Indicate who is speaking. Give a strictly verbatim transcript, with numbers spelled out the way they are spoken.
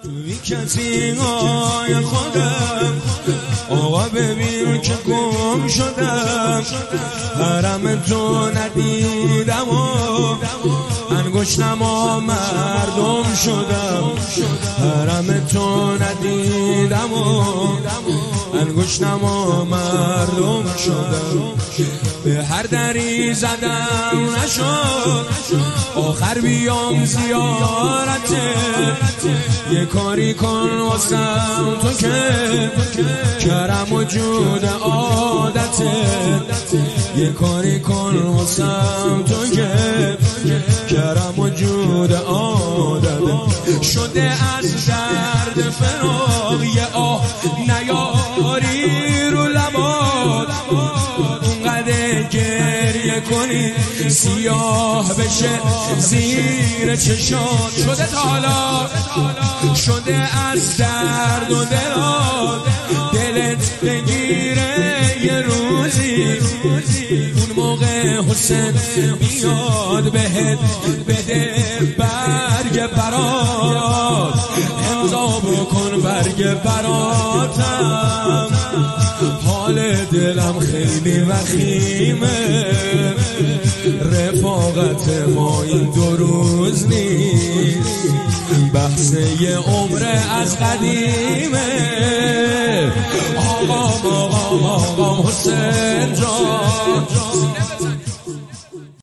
Speaker 1: توی کسی های خودم آقا ببین که گم شدم، حرم تو ندیدم و انگشتم و مردم شدم، حرم تو ندیدم و انگشتم و مردم شدم. به هر دری زدم نشد، آخر بیام زیارته، یه کاری کن واسم تو که کرم و جود عادته، یه کاری کن واسم تو که کرم و جود عادته. شده از درد فراق یه آه نیاری رو لبات، اونقدر گریه کنی سیاه بشه زیر چشات. شده تالا شده از درد و دلات، دلت بگیره یه روزی، اون موقع حسین بیاد بهت بده برگ برات، امضا بکن برگ براتم. حال دلم خیلی وخیمه، رفاقت ما این دو روز نیست، بحث یه عمر از قدیمه. آقا آقا آقا حسین جان